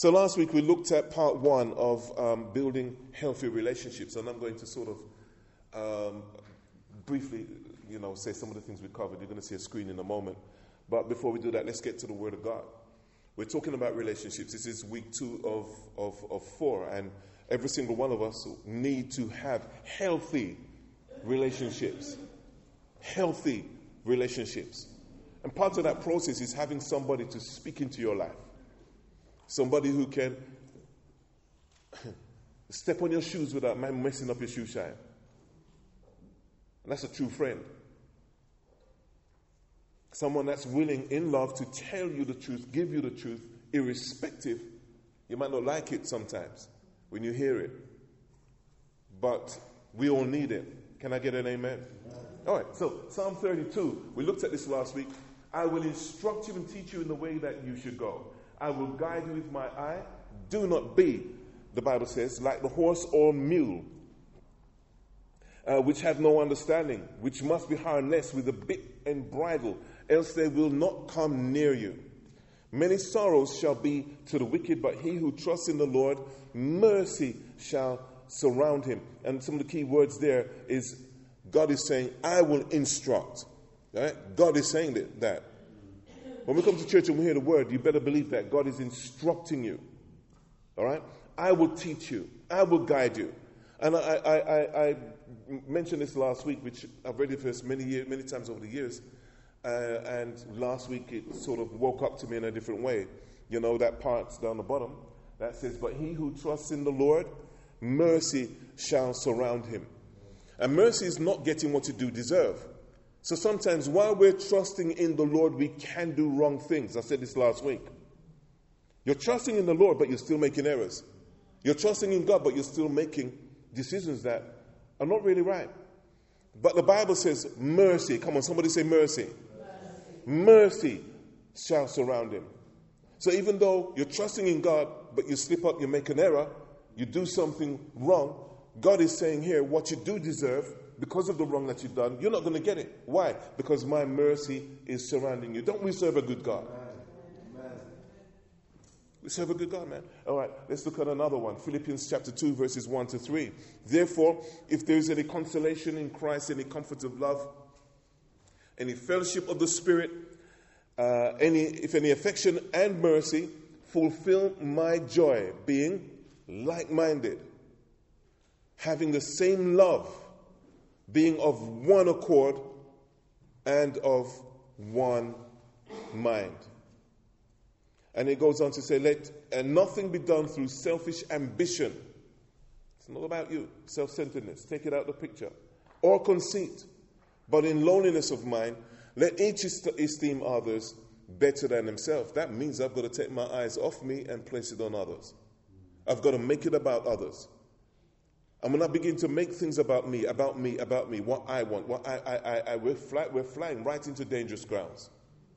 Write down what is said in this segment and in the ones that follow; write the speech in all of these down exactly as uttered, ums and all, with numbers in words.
So last week we looked at part one of um, building healthy relationships, and I'm going to sort of um, briefly, you know, say some of the things we covered. You're going to see a screen in a moment. But before we do that, let's get to the Word of God. We're talking about relationships. This is week two of, of, of four, and every single one of us need to have healthy relationships. Healthy relationships. And part of that process is having somebody to speak into your life. Somebody who can step on your shoes without messing up your shoe shine. And that's a true friend. Someone that's willing in love to tell you the truth, give you the truth, irrespective. You might not like it sometimes when you hear it. But we all need it. Can I get an amen? Amen. All right, so Psalm thirty-two. We looked at this last week. I will instruct you and teach you in the way that you should go. I will guide you with my eye. Do not be, the Bible says, like the horse or mule, uh, which have no understanding, which must be harnessed with a bit and bridle, else they will not come near you. Many sorrows shall be to the wicked, but he who trusts in the Lord, mercy shall surround him. And some of the key words there is God is saying, I will instruct. Right? God is saying that. that. When we come to church and we hear the word, you better believe that God is instructing you. All right? I will teach you. I will guide you. And I, I, I, I mentioned this last week, which I've read it for many years, many times over the years. Uh, and last week it sort of woke up to me in a different way. You know, that part down the bottom that says, but he who trusts in the Lord, mercy shall surround him. And mercy is not getting what you do deserve. So sometimes while we're trusting in the Lord, we can do wrong things. I said this last week. You're trusting in the Lord, but you're still making errors. You're trusting in God, but you're still making decisions that are not really right. But the Bible says mercy. Come on, somebody say mercy. Mercy, mercy shall surround him. So even though you're trusting in God, but you slip up, you make an error, you do something wrong, God is saying here, what you do deserve, because of the wrong that you've done, you're not going to get it. Why? Because my mercy is surrounding you. Don't we serve a good God? Amen. We serve a good God, man. All right, let's look at another one. Philippians chapter two, verses one to three. Therefore, if there is any consolation in Christ, any comfort of love, any fellowship of the Spirit, uh, any if any affection and mercy, fulfill my joy, being like-minded, having the same love, being of one accord and of one mind. And it goes on to say, let and nothing be done through selfish ambition. It's not about you, self-centeredness. Take it out of the picture. Or conceit. But in lowliness of mind, let each esteem others better than himself. That means I've got to take my eyes off me and place it on others. I've got to make it about others. And when I begin to make things about me, about me, about me, what I want, what I, I, I, I we're, fly, we're flying right into dangerous grounds.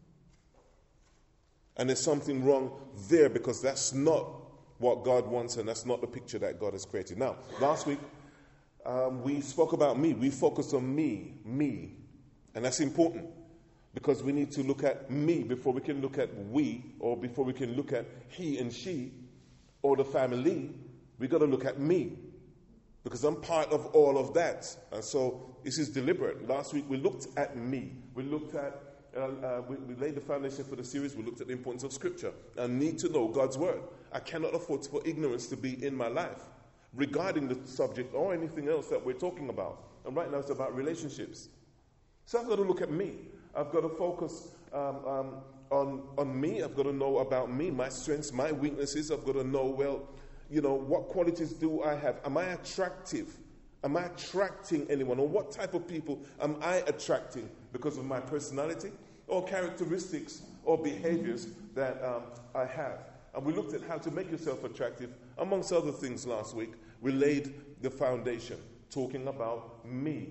And there's something wrong there because that's not what God wants and that's not the picture that God has created. Now, last week, um, we spoke about me. We focused on me, me. And that's important because we need to look at me before we can look at we or before we can look at he and she or the family. We've got to look at me. Because I'm part of all of that. And so this is deliberate. Last week we looked at me. We looked at, uh, uh, we, we laid the foundation for the series. We looked at the importance of Scripture. I need to know God's Word. I cannot afford for ignorance to be in my life regarding the subject or anything else that we're talking about. And right now it's about relationships. So I've got to look at me. I've got to focus um, um, on, on me. I've got to know about me, my strengths, my weaknesses. I've got to know, well, you know, what qualities do I have? Am I attractive? Am I attracting anyone? Or what type of people am I attracting because of my personality or characteristics or behaviors that um, I have? And we looked at how to make yourself attractive, amongst other things last week. We laid the foundation, talking about me.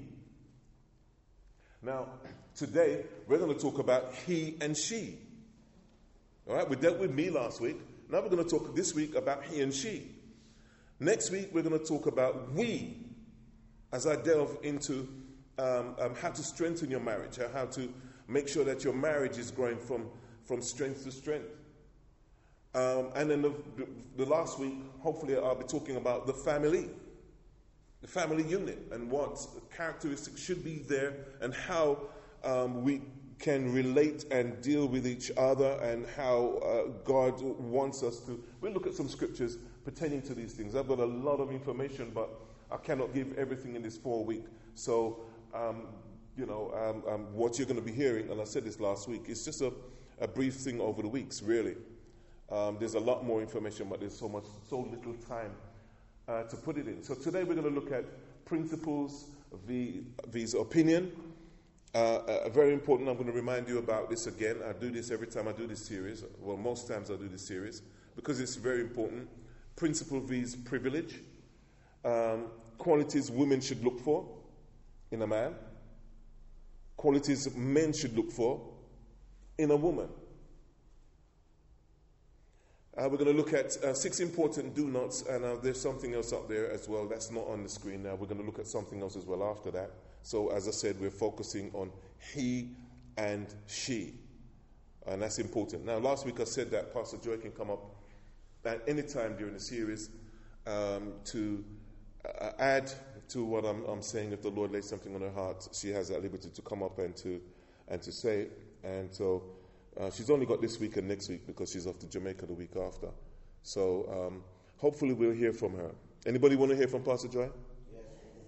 Now, today, we're going to talk about he and she. All right, we dealt with me last week. Now we're going to talk this week about he and she. Next week, we're going to talk about we, as I delve into um, um, how to strengthen your marriage, how to make sure that your marriage is growing from, from strength to strength. Um, and then the, the, the last week, hopefully I'll be talking about the family, the family unit, and what characteristics should be there, and how um, we can relate and deal with each other, and how uh, God wants us to. We'll look at some scriptures pertaining to these things. I've got a lot of information, but I cannot give everything in this four week. So, um, you know, um, um, what you're going to be hearing, and I said this last week, it's just a, a brief thing over the weeks, really. Um, there's a lot more information, but there's so much, so little time uh, to put it in. So today we're going to look at principles vis opinion. Uh, uh, very important. I'm going to remind you about this again. I do this every time I do this series. Well, most times I do this series because it's very important. Principle vis privilege. Um, qualities women should look for in a man. Qualities men should look for in a woman. Uh, we're going to look at uh, six important do nots, and uh, there's something else up there as well. That's not on the screen now. We're going to look at something else as well after that. So, as I said, we're focusing on he and she, and that's important. Now, last week I said that Pastor Joy can come up at any time during the series um, to uh, add to what I'm, I'm saying. If the Lord lays something on her heart, she has that liberty to come up and to and to say it. And so. Uh, she's only got this week and next week because she's off to Jamaica the week after. So um, hopefully we'll hear from her. Anybody want to hear from Pastor Joy? Yes.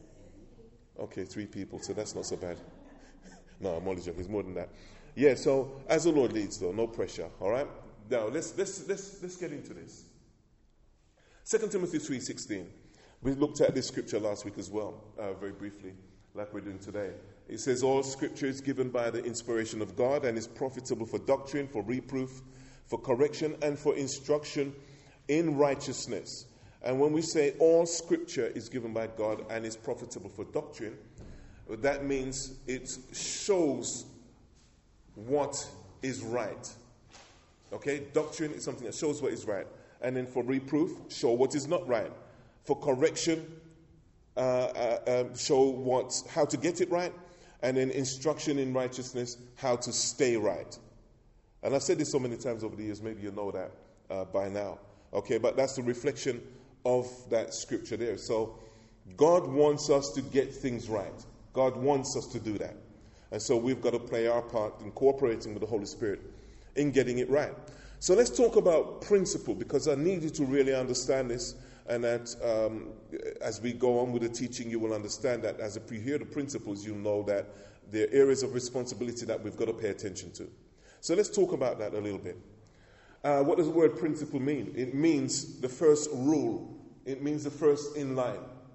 Okay, three people, so that's not so bad. No, I'm only joking. It's more than that. Yeah, so as the Lord leads, though, no pressure. All right? Now, let's let's let's let's get into this. Second Timothy three sixteen. We looked at this scripture last week as well, uh, very briefly, like we're doing today. It says, all scripture is given by the inspiration of God and is profitable for doctrine, for reproof, for correction, and for instruction in righteousness. And when we say all scripture is given by God and is profitable for doctrine, that means it shows what is right. Okay? Doctrine is something that shows what is right. And then for reproof, show what is not right. For correction, uh, uh, uh, show what, how to get it right. And then instruction in righteousness, how to stay right. And I've said this so many times over the years, maybe you know that uh, by now. Okay, but that's the reflection of that scripture there. So God wants us to get things right. God wants us to do that. And so we've got to play our part in cooperating with the Holy Spirit in getting it right. So let's talk about principle, because I need you to really understand this. And that um, as we go on with the teaching, you will understand that as you hear the principles, you know that there are areas of responsibility that we've got to pay attention to. So let's talk about that a little bit. Uh, what does the word principle mean? It means the first rule. It means the first in line.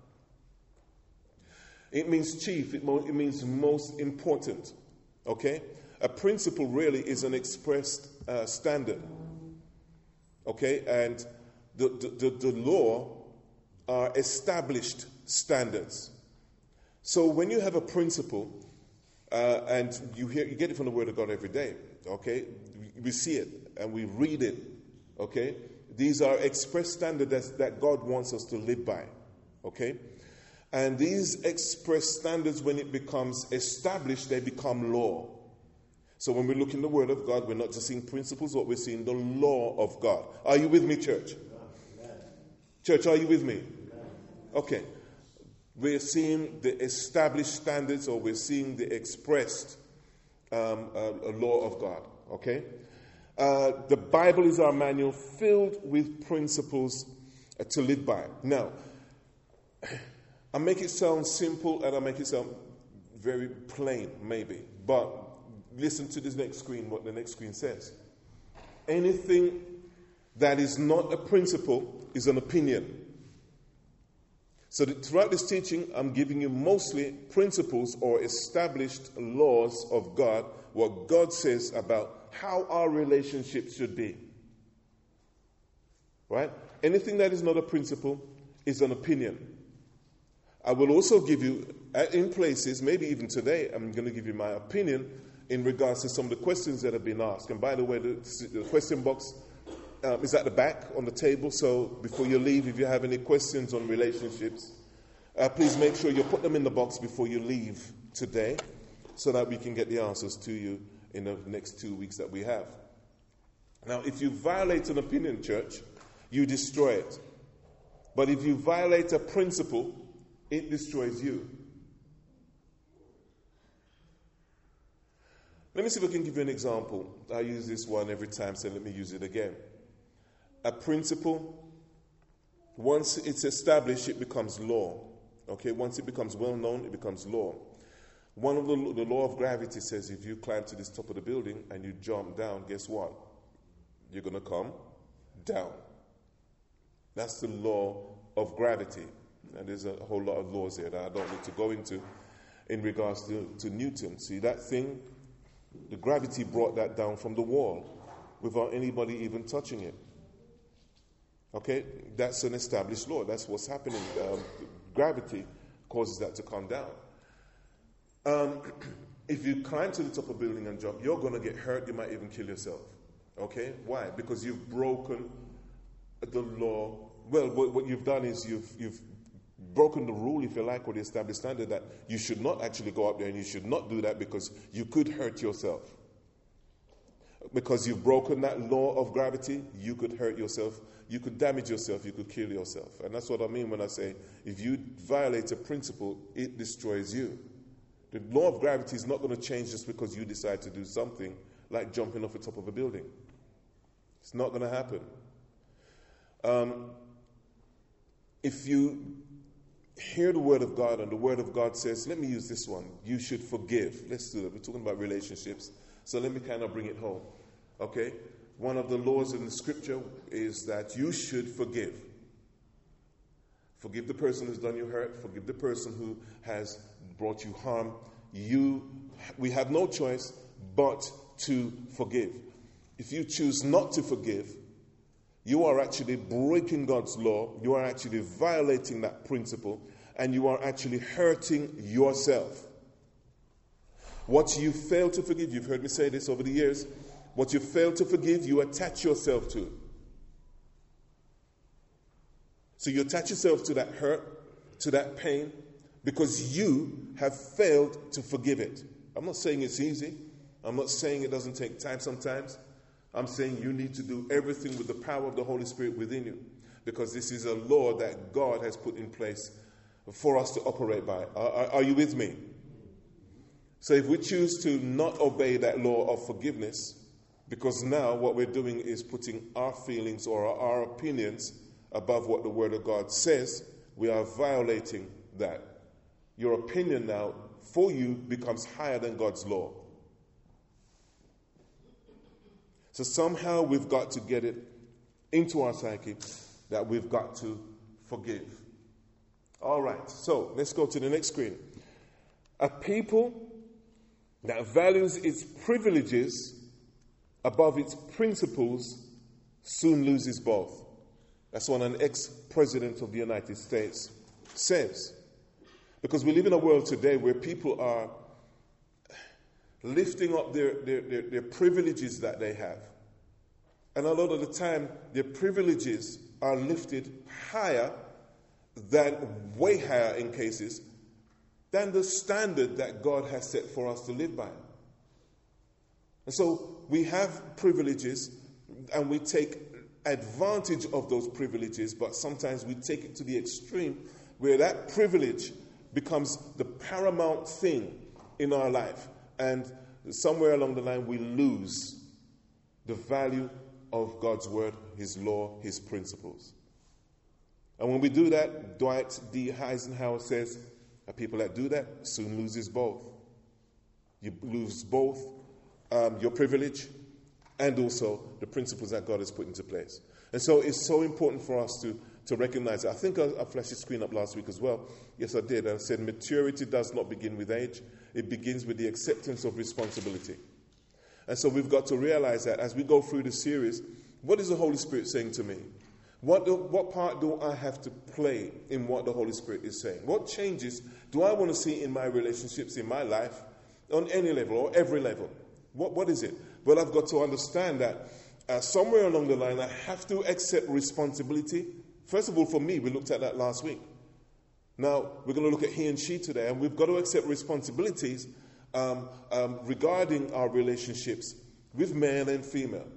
It means chief. It, mo- it means most important. Okay? A principle really is an expressed uh, standard. Okay? And The, the, the law are established standards. So when you have a principle, uh, and you hear, you get it from the Word of God every day, okay? We, we see it and we read it, okay? These are express standards that God wants us to live by, okay? And these express standards, when it becomes established, they become law. So when we look in the Word of God, we're not just seeing principles, but we're seeing the law of God. Are you with me, church? Church, are you with me? Okay. We're seeing the established standards, or we're seeing the expressed um, uh, law of God. Okay? Uh, the Bible is our manual filled with principles uh, to live by. Now, I make it sound simple and I make it sound very plain, maybe. But listen to this next screen, what the next screen says. Anything that is not a principle is an opinion. So that throughout this teaching, I'm giving you mostly principles or established laws of God, what God says about how our relationship should be. Right? Anything that is not a principle is an opinion. I will also give you, in places, maybe even today, I'm going to give you my opinion in regards to some of the questions that have been asked. And by the way, the, the question box Um, is at the back on the table, so before you leave, if you have any questions on relationships, uh, please make sure you put them in the box before you leave today, so that we can get the answers to you in the next two weeks that we have. Now, if you violate an opinion, church, you destroy it. But if you violate a principle, it destroys you. Let me see if I can give you an example. I use this one every time, so let me use it again. A principle, once it's established, it becomes law. Okay, once it becomes well known, it becomes law. One of the, the law of gravity says if you climb to this top of the building and you jump down, guess what? You're going to come down. That's the law of gravity. And there's a whole lot of laws here that I don't need to go into in regards to, to Newton. See, that thing, the gravity brought that down from the wall without anybody even touching it. Okay? That's an established law. That's what's happening. Um, gravity causes that to come down. Um, if you climb to the top of a building and jump, you're going to get hurt. You might even kill yourself. Okay? Why? Because you've broken the law. Well, what, what you've done is you've you've broken the rule, if you like, or the established standard that you should not actually go up there and you should not do that because you could hurt yourself. Because you've broken that law of gravity, you could hurt yourself, you could damage yourself, you could kill yourself. And that's what I mean when I say if you violate a principle, it destroys you. The law of gravity is not going to change just because you decide to do something like jumping off the top of a building. It's not going to happen. Um, if you hear the word of God and the word of God says, let me use this one, you should forgive. Let's do that. We're talking about relationships. So let me kind of bring it home. Okay? One of the laws in the scripture is that you should forgive. Forgive the person who's done you hurt. Forgive the person who has brought you harm. You, we have no choice but to forgive. If you choose not to forgive, you are actually breaking God's law. You are actually violating that principle. And you are actually hurting yourself. What you fail to forgive, you've heard me say this over the years, what you fail to forgive, you attach yourself to. So you attach yourself to that hurt, to that pain, because you have failed to forgive it. I'm not saying it's easy. I'm not saying it doesn't take time sometimes. I'm saying you need to do everything with the power of the Holy Spirit within you, because this is a law that God has put in place for us to operate by. Are, are, are you with me? So if we choose to not obey that law of forgiveness, because now what we're doing is putting our feelings or our, our opinions above what the Word of God says, we are violating that. Your opinion now, for you, becomes higher than God's law. So somehow we've got to get it into our psyche that we've got to forgive. All right, so let's go to the next screen. A people that values its privileges above its principles soon loses both. That's what an ex-president of the United States says. Because we live in a world today where people are lifting up their, their, their, their privileges that they have. And a lot of the time, their privileges are lifted higher than, way higher in cases, than the standard that God has set for us to live by. And so we have privileges and we take advantage of those privileges, but sometimes we take it to the extreme where that privilege becomes the paramount thing in our life. And somewhere along the line we lose the value of God's word, his law, his principles. And when we do that, Dwight D. Eisenhower says, a people that do that soon loses both. You lose both um, your privilege and also the principles that God has put into place. And so it's so important for us to, to recognize it. I think I, I flashed the screen up last week as well. Yes, I did. I said maturity does not begin with age. It begins with the acceptance of responsibility. And so we've got to realize that as we go through the series, what is the Holy Spirit saying to me? What, do, what part do I have to play in what the Holy Spirit is saying? What changes do I want to see in my relationships, in my life, on any level or every level? What, what is it? Well, I've got to understand that uh, somewhere along the line, I have to accept responsibility. First of all, for me, we looked at that last week. Now, we're going to look at he and she today, and we've got to accept responsibilities um, um, regarding our relationships with male and female.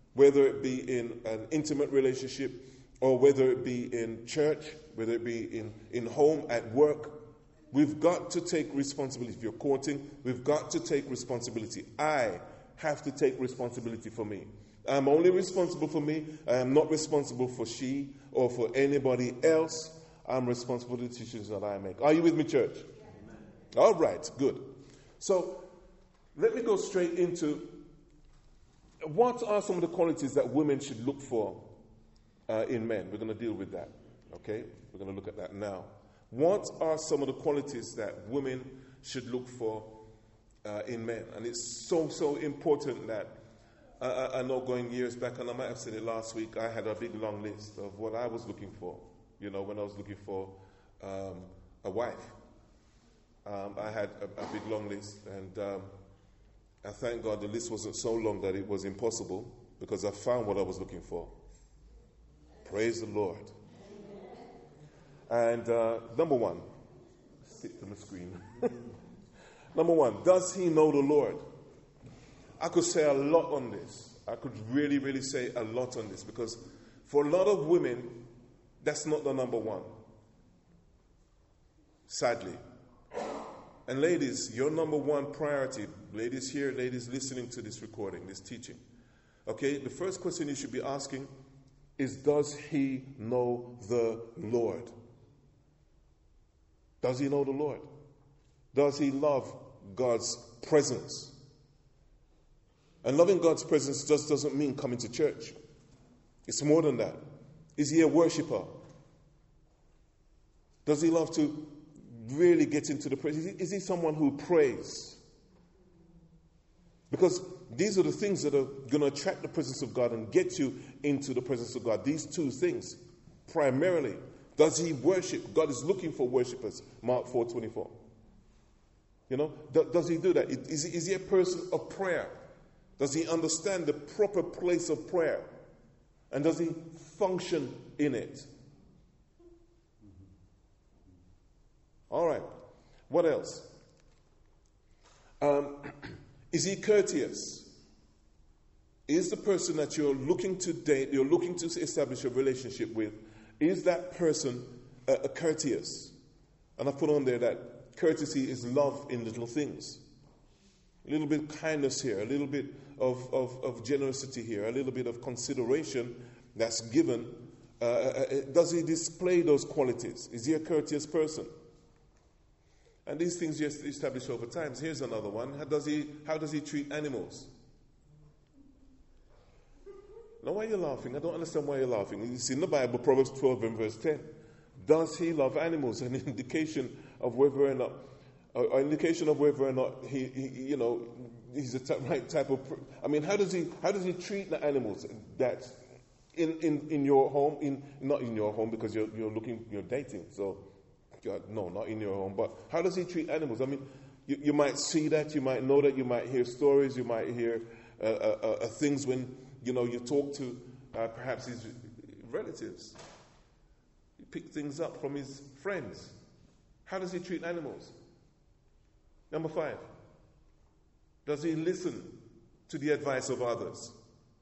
whether it be in an intimate relationship or whether it be in church, whether it be in, in home, at work. We've got to take responsibility. If you're courting, we've got to take responsibility. I have to take responsibility for me. I'm only responsible for me. I am not responsible for she or for anybody else. I'm responsible for the decisions that I make. Are you with me, church? Amen. All right, good. So let me go straight into what are some of the qualities that women should look for uh, in men. We're going to deal with that, okay? We're going to look at that now. What are some of the qualities that women should look for uh, in men? And it's so, so important that uh, I know going years back, and I might have said it last week, I had a big long list of what I was looking for, you know, when I was looking for um, a wife. Um, I had a, a big long list, and um, I thank God the list wasn't so long that it was impossible, because I found what I was looking for. Praise the Lord. And uh, number one, stick to the screen. Number one, does he know the Lord? I could say a lot on this. I could really, really say a lot on this, because for a lot of women, that's not the number one. Sadly. And ladies, your number one priority, ladies here, ladies listening to this recording, this teaching, okay, the first question you should be asking is, does he know the Lord? Does he know the Lord? Does he love God's presence? And loving God's presence just doesn't mean coming to church. It's more than that. Is he a worshiper? Does he love to really get into the praise? Is he, is he someone who prays? Because these are the things that are going to attract the presence of God and get you into the presence of God. These two things, primarily. Does he worship? God is looking for worshipers. Mark four twenty-four. You know, does he do that? Is he, is he a person of prayer? Does he understand the proper place of prayer? And does he function in it? All right. What else? Um, is he courteous? Is the person that you're looking to date, you're looking to establish a relationship with, is that person uh, courteous? And I put on there that courtesy is love in little things. A little bit of kindness here, a little bit of, of, of generosity here, a little bit of consideration that's given. Uh, uh, does he display those qualities? Is he a courteous person? And these things you establish over time. Here's another one. How does he, how does he treat animals? Now, why are you laughing? I don't understand why you're laughing. It's in the Bible, Proverbs twelve and verse ten. Does he love animals? An indication of whether or not, an indication of whether or not he, he you know, he's the t- right type of. I mean, how does he, how does he treat the animals that in, in, in your home, in not in your home because you're you're looking, you're dating. So, no, not in your home. But how does he treat animals? I mean, you, you might see that, you might know that, you might hear stories, you might hear uh, uh, uh, things when. You know, you talk to uh, perhaps his relatives. You pick things up from his friends. How does he treat animals? Number five, does he listen to the advice of others?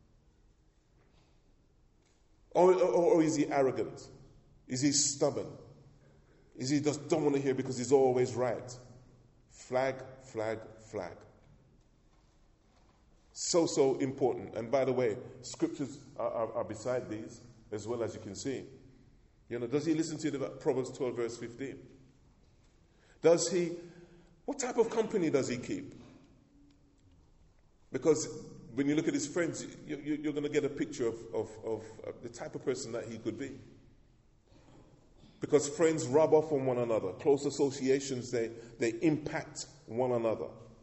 Or, or, or is he arrogant? Is he stubborn? Is he just don't want to hear because he's always right? Flag, flag, flag. So, so important. And by the way, scriptures are, are, are beside these, as well as you can see. You know, does he listen to the Proverbs twelve, verse fifteen? Does he, what type of company does he keep? Because when you look at his friends, you, you, you're going to get a picture of, of, of the type of person that he could be. Because friends rub off on one another. Close associations, they, they impact one another.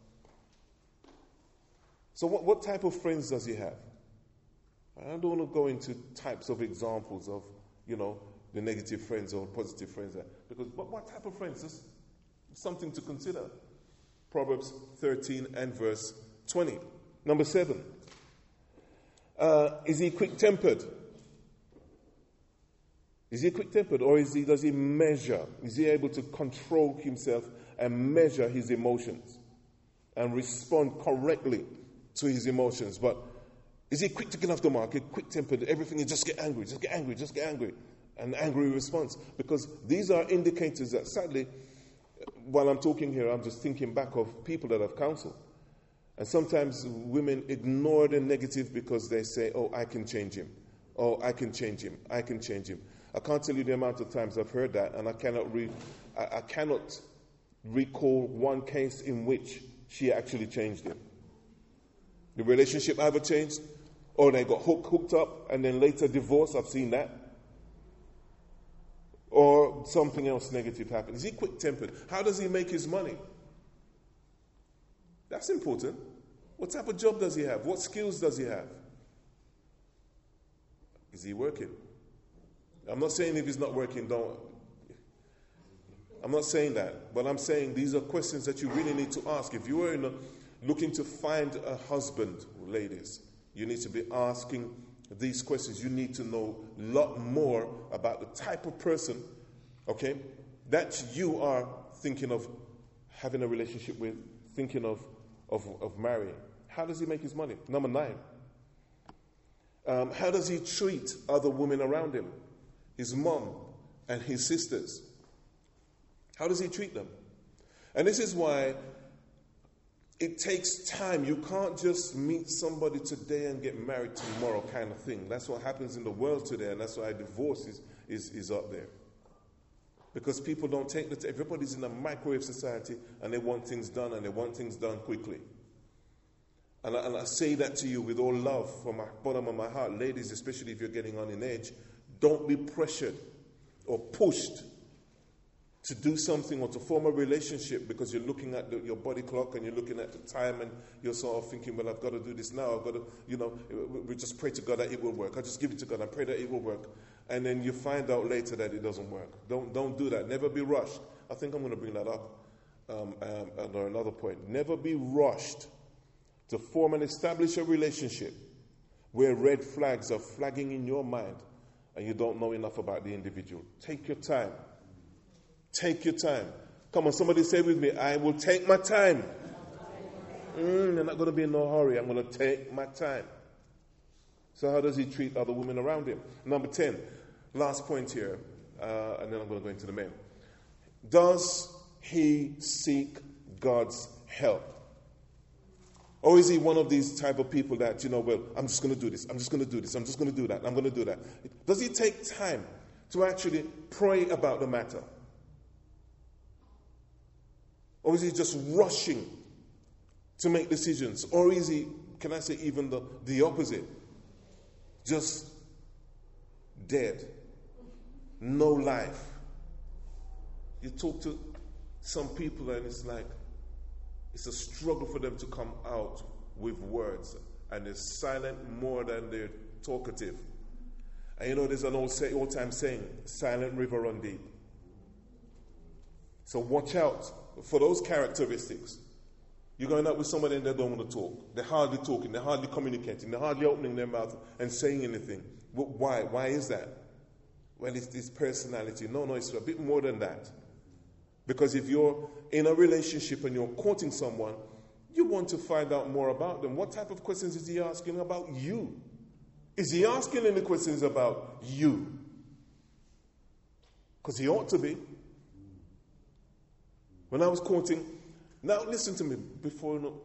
So what, what type of friends does he have? I don't want to go into types of examples of, you know, the negative friends or positive friends. Because what, what type of friends? Just something to consider. Proverbs thirteen and verse twenty. Number seven. Uh, is he quick-tempered? Is he quick-tempered, or is he, does he measure? Is he able to control himself and measure his emotions and respond correctly to his emotions? But Is he quick to get off the market, quick-tempered, everything, you just get angry, just get angry, just get angry? An angry response. Because these are indicators that, sadly, while I'm talking here, I'm just thinking back of people that I've counseled. And sometimes women ignore the negative because they say, oh, I can change him. Oh, I can change him. I can change him. I can't tell you the amount of times I've heard that, and I cannot re- I, I cannot recall one case in which she actually changed him. The relationship either changed, or they got hook, hooked up and then later divorced. I've seen that. Or something else negative happened. Is he quick-tempered? How does he make his money? That's important. What type of job does he have? What skills does he have? Is he working? I'm not saying if he's not working, don't. I'm not saying that. But I'm saying these are questions that you really need to ask. If you are in a, looking to find a husband, ladies, you need to be asking these questions. You need to know a lot more about the type of person, okay, that you are thinking of having a relationship with, thinking of, of, of marrying. How does he make his money? Number nine. Um, how does he treat other women around him? His mom and his sisters. How does he treat them? And this is why it takes time. You can't just meet somebody today and get married tomorrow kind of thing. That's what happens in the world today, and that's why divorce is, is, is up there. Because people don't take the time. Everybody's in a microwave society, and they want things done, and they want things done quickly. And I, and I say that to you with all love from the bottom of my heart. Ladies, especially if you're getting on in age, don't be pressured or pushed to do something or to form a relationship because you're looking at the, your body clock and you're looking at the time and you're sort of thinking, well, I've got to do this now. I've got to, you know, we just pray to God that it will work. I just give it to God and pray that it will work. And then you find out later that it doesn't work. Don't don't do that. Never be rushed. I think I'm going to bring that up um, um, under another point. Never be rushed to form and establish a relationship where red flags are flagging in your mind and you don't know enough about the individual. Take your time. Take your time. Come on, somebody say with me, I will take my time. Mm, I'm not going to be in no hurry. I'm going to take my time. So how does he treat other women around him? Number ten, last point here, uh, and then I'm going to go into the men. Does he seek God's help? Or is he one of these type of people that, you know, well, I'm just going to do this, I'm just going to do this, I'm just going to do that, I'm going to do that. Does he take time to actually pray about the matter? Or is he just rushing to make decisions? Or is he, can I say even the, the opposite? Just dead. No life. You talk to some people and it's like, it's a struggle for them to come out with words. And they're silent more than they're talkative. And you know, there's an old, say, old time saying, silent river run deep. So watch out for those characteristics. You're going out with somebody and they don't want to talk. They're hardly talking. They're hardly communicating. They're hardly opening their mouth and saying anything. Why? Why is that? Well, it's this personality. No, no, it's a bit more than that. Because if you're in a relationship and you're courting someone, you want to find out more about them. What type of questions is he asking about you? Is he asking any questions about you? Because he ought to be. When I was courting, now listen to me before. No,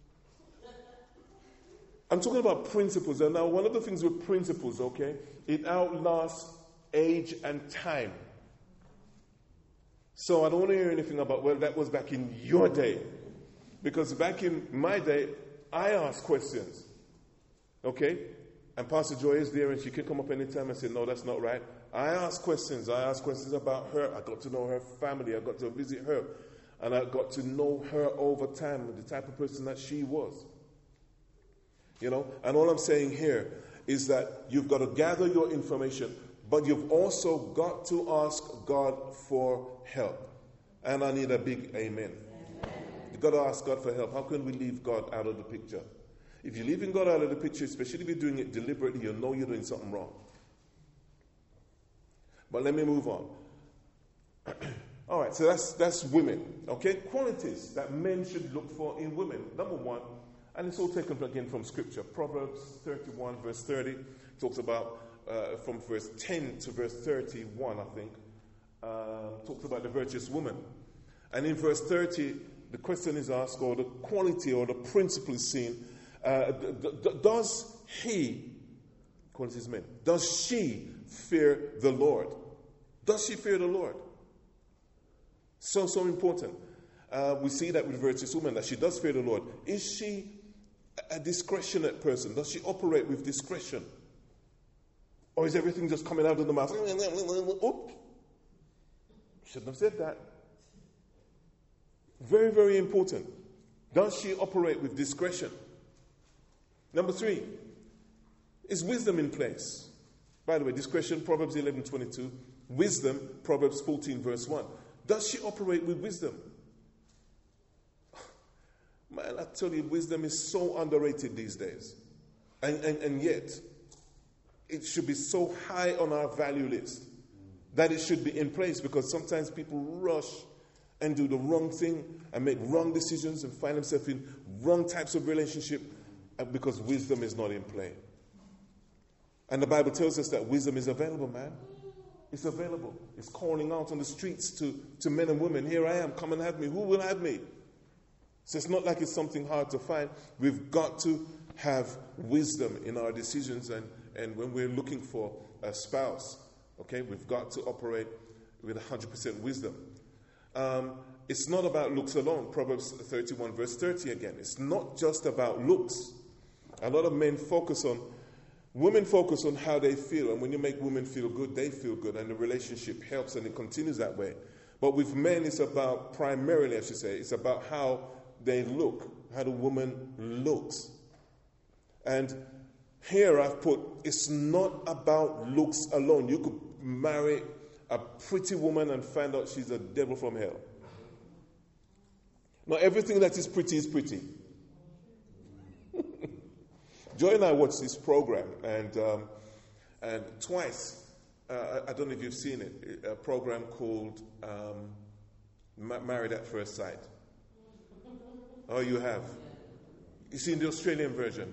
I'm talking about principles. And now one of the things with principles, okay, it outlasts age and time. So I don't want to hear anything about, well, that was back in your day. Because back in my day, I asked questions. Okay? And Pastor Joy is there and she can come up anytime and say, no, that's not right. I asked questions. I asked questions about her. I got to know her family. I got to visit her. And I got to know her over time, the type of person that she was. You know, and all I'm saying here is that you've got to gather your information, but you've also got to ask God for help. And I need a big amen. Amen. You've got to ask God for help. How can we leave God out of the picture? If you're leaving God out of the picture, especially if you're doing it deliberately, you know you're doing something wrong. But let me move on. All right, so that's that's women, okay? Qualities that men should look for in women. Number one, And it's all taken again from Scripture. Proverbs thirty-one, verse thirty, talks about, uh, from verse ten to verse thirty-one, I think, uh, talks about the virtuous woman. And in verse thirty, the question is asked, or the quality or the principle is seen, uh, d- d- does he, qualities men, does she fear the Lord? Does she fear the Lord? So, so important. Uh, we see that with virtuous woman, that she does fear the Lord. Is she a discretionate person? Does she operate with discretion? Or is everything just coming out of the mouth? Oop. Shouldn't have said that. Very, very important. Does she operate with discretion? Number three, is wisdom in place? By the way, discretion, Proverbs eleven twenty-two. Wisdom, Proverbs fourteen, verse one. Does she operate with wisdom? Man, I tell you, wisdom is so underrated these days. And, and, and yet, it should be so high on our value list that it should be in place, because sometimes people rush and do the wrong thing and make wrong decisions and find themselves in wrong types of relationship because wisdom is not in play. And the Bible tells us that wisdom is available, man. It's available. It's calling out on the streets to, to men and women. Here I am, come and have me. Who will have me? So it's not like it's something hard to find. We've got to have wisdom in our decisions, and, and when we're looking for a spouse, okay, we've got to operate with one hundred percent wisdom. Um, it's not about looks alone. Proverbs thirty-one, verse thirty again. It's not just about looks. A lot of men focus on, women focus on how they feel, and when you make women feel good, they feel good, and the relationship helps, and it continues that way. But with men, it's about, primarily, I should say, it's about how they look, how the woman looks. And here I've put, it's not about looks alone. You could marry a pretty woman and find out she's a devil from hell. Not everything that is pretty is pretty. Joy and I watched this program, and um, and twice, uh, I don't know if you've seen it, a program called um, Married at First Sight. Oh, you have? You've seen the Australian version?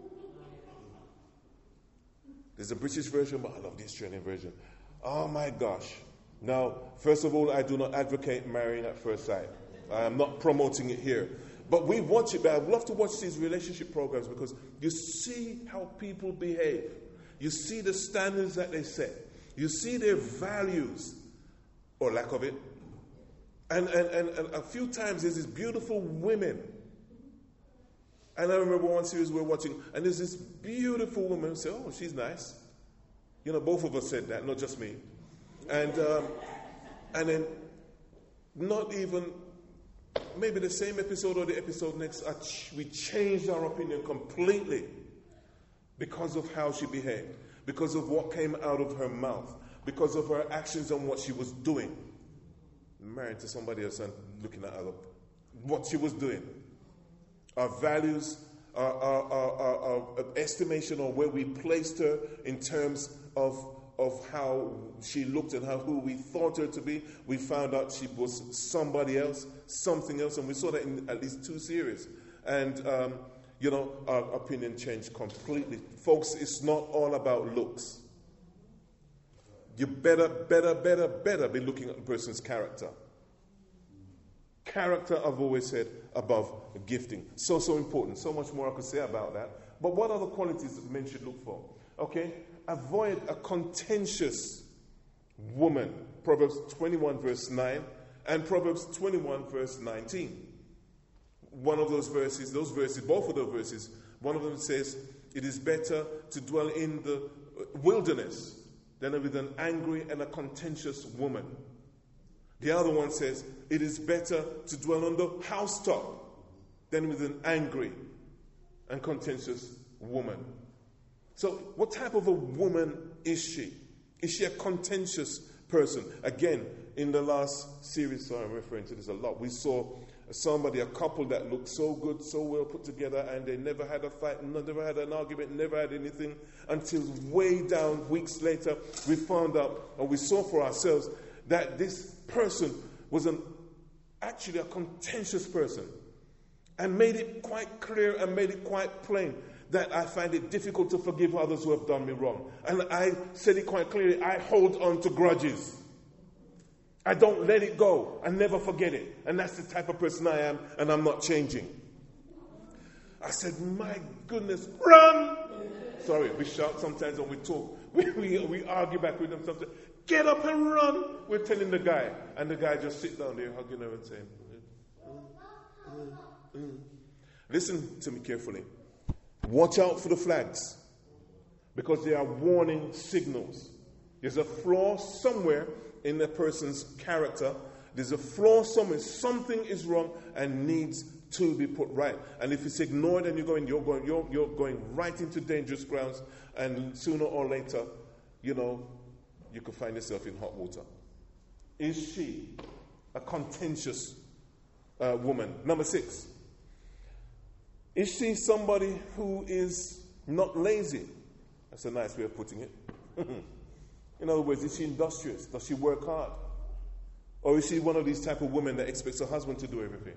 There's a British version, but I love the Australian version. Oh my gosh. Now, first of all, I do not advocate marrying at first sight. I am not promoting it here. But we watch it, but I love to watch these relationship programs because you see how people behave. You see the standards that they set. You see their values, or lack of it. And, and, and, and a few times there's these beautiful women. And I remember one series we were watching, and there's this beautiful woman who said, oh, she's nice. You know, both of us said that, not just me. And um, and then not even, maybe the same episode or the episode next, uh, we changed our opinion completely because of how she behaved, because of what came out of her mouth, because of her actions and what she was doing. Married to somebody else and looking at her, what she was doing. Our values, our, our, our, our, our estimation of where we placed her in terms of, of how she looked and how who we thought her to be, we found out she was somebody else, something else, and we saw that in at least two series. And, um, you know, our opinion changed completely. Folks, it's not all about looks. You better, better, better, better be looking at the person's character. Character, I've always said, above gifting. So, so important. So much more I could say about that. But what are the qualities that men should look for? Okay? Avoid a contentious woman. Proverbs twenty-one, verse nine, and Proverbs twenty-one, verse nineteen. One of those verses, those verses, both of those verses, one of them says, it is better to dwell in the wilderness than with an angry and a contentious woman. The other one says, it is better to dwell on the housetop than with an angry and contentious woman. So what type of a woman is she? Is she a contentious person? Again, in the last series, sorry, I'm referring to this a lot, we saw somebody, a couple that looked so good, so well put together, and they never had a fight, never had an argument, never had anything, until way down, weeks later, we found out, and we saw for ourselves, that this person was an, actually a contentious person. and made it quite clear and made it quite plain that I find it difficult to forgive others who have done me wrong. And I said it quite clearly, I hold on to grudges. I don't let it go. I never forget it. And that's the type of person I am, and I'm not changing. I said, my goodness, run! Sorry, we shout sometimes when we talk. We, we, we argue back with them sometimes. Get up and run! We're telling the guy. And the guy just sit down there hugging her and saying, mm, mm, mm. Listen to me carefully. Watch out for the flags. Because they are warning signals. There's a flaw somewhere in a person's character. There's a flaw somewhere. Something is wrong and needs to be put right. And if it's ignored, and you're going, you're going, you're, you're going right into dangerous grounds, and sooner or later, you know, you could find yourself in hot water. Is she a contentious uh, woman? Number six. Is she somebody who is not lazy? That's a nice way of putting it. In other words, is she industrious? Does she work hard? Or is she one of these type of women that expects her husband to do everything?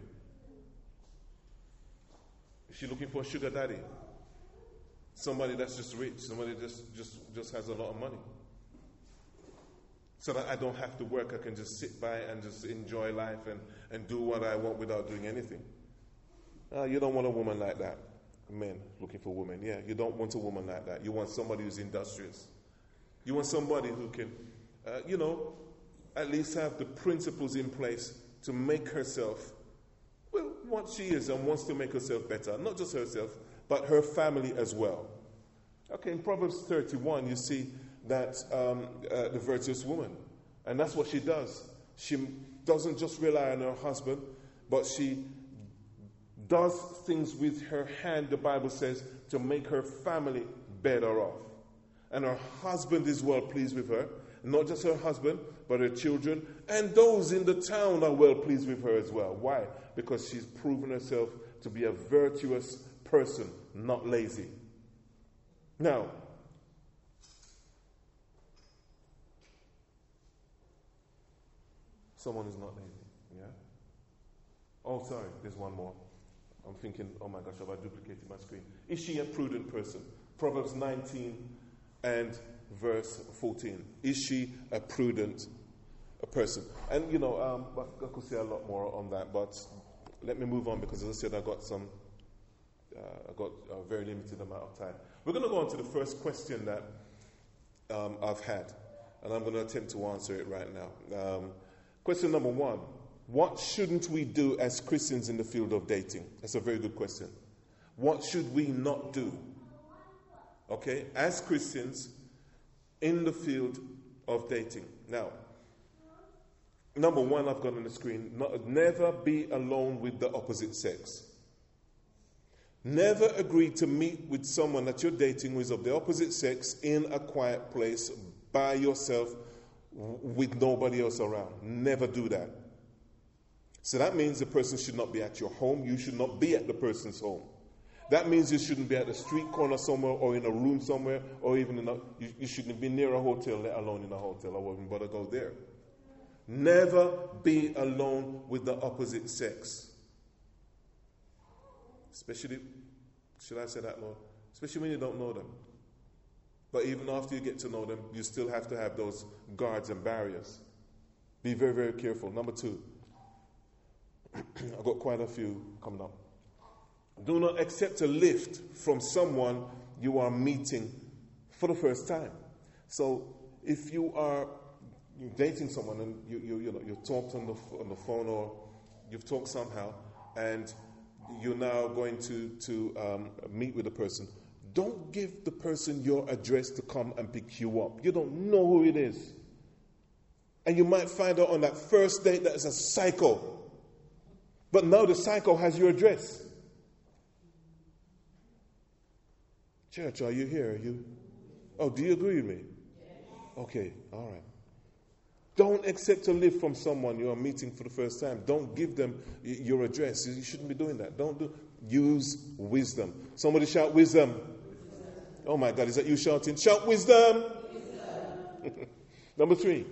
Is she looking for a sugar daddy? Somebody that's just rich, somebody that just, just, just has a lot of money. So that I don't have to work, I can just sit by and just enjoy life and, and do what I want without doing anything. Uh, you don't want a woman like that. Men looking for women, yeah. You don't want a woman like that. You want somebody who's industrious. You want somebody who can, uh, you know, at least have the principles in place to make herself, well, what she is and wants to make herself better. Not just herself, but her family as well. Okay, in Proverbs thirty-one, you see that um, uh, the virtuous woman. And that's what she does. She doesn't just rely on her husband, but she does things with her hand, the Bible says, to make her family better off. And her husband is well pleased with her. Not just her husband, but her children. And those in the town are well pleased with her as well. Why? Because she's proven herself to be a virtuous person, not lazy. Now, someone is not lazy. Yeah? Oh, sorry, there's one more. I'm thinking, oh my gosh, have I duplicated my screen? Is she a prudent person? Proverbs nineteen and verse fourteen. Is she a prudent a person? And, you know, um, I could say a lot more on that, but let me move on because, as I said, I got some, uh, I got a very limited amount of time. We're going to go on to the first question that um, I've had, and I'm going to attempt to answer it right now. Um, question number one. What shouldn't we do as Christians in the field of dating? That's a very good question. What should we not do? Okay, as Christians in the field of dating. Now, number one, I've got on the screen, not, never be alone with the opposite sex. Never agree to meet with someone that you're dating who is of the opposite sex in a quiet place by yourself with nobody else around. Never do that. So that means the person should not be at your home. You should not be at the person's home. That means you shouldn't be at a street corner somewhere or in a room somewhere or even in a, you, you shouldn't be near a hotel, let alone in a hotel. I wouldn't bother go there. Never be alone with the opposite sex. Especially, should I say that, Lord? Especially when you don't know them. But even after you get to know them, you still have to have those guards and barriers. Be very, very careful. Number two. I've got quite a few coming up. Do not accept a lift from someone you are meeting for the first time. So if you are dating someone and you you you know you've talked on the on the phone or you've talked somehow and you're now going to to um, meet with the person, don't give the person your address to come and pick you up. You don't know who it is, and you might find out on that first date that it's a psycho. But now the psycho has your address. Church, are you here? Are you? Oh, do you agree with me? Okay, all right. Don't accept a lift from someone you are meeting for the first time. Don't give them y- your address. You shouldn't be doing that. Don't do. Use wisdom. Somebody shout wisdom. Wisdom. Oh my God, is that you shouting? Shout wisdom. Wisdom. Number three.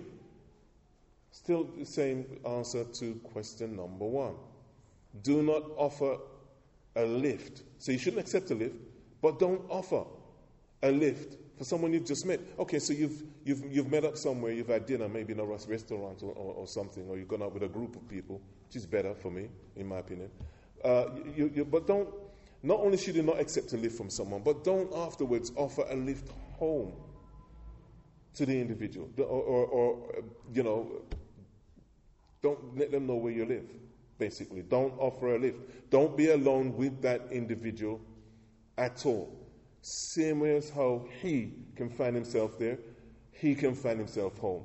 Still the same answer to question number one. Do not offer a lift. So you shouldn't accept a lift, but don't offer a lift for someone you've just met. Okay, so you've you've you've met up somewhere, you've had dinner, maybe in a restaurant or, or, or something, or you've gone out with a group of people, which is better for me, in my opinion. Uh, you, you, but don't, not only should you not accept a lift from someone, but don't afterwards offer a lift home to the individual. Or, or, or you know, don't let them know where you live, basically. Don't offer a lift. Don't be alone with that individual at all. Same way as how he can find himself there, he can find himself home.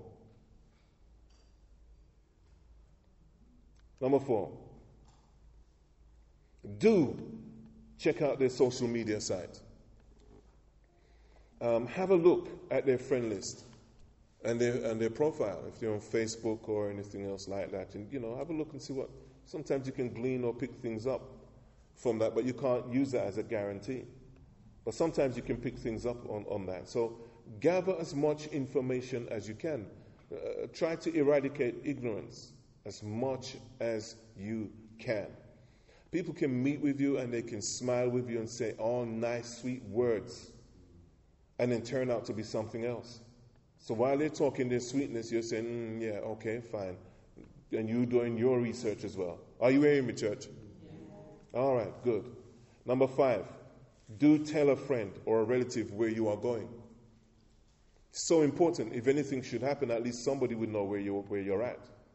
Number four, do check out their social media site. Um, have a look at their friend list and their and their profile, if they're on Facebook or anything else like that. And, you know, have a look and see what, sometimes you can glean or pick things up from that, but you can't use that as a guarantee. But sometimes you can pick things up on, on that. So gather as much information as you can. Uh, try to eradicate ignorance as much as you can. People can meet with you and they can smile with you and say all nice, sweet words and then turn out to be something else. So while they're talking their sweetness, you're saying, mm, yeah, okay, fine. And you're doing your research as well. Are you hearing me, church? Yeah. All right, good. Number five. Do tell a friend or a relative where you are going. It's so important. If anything should happen, at least somebody would know where you're, where you're at.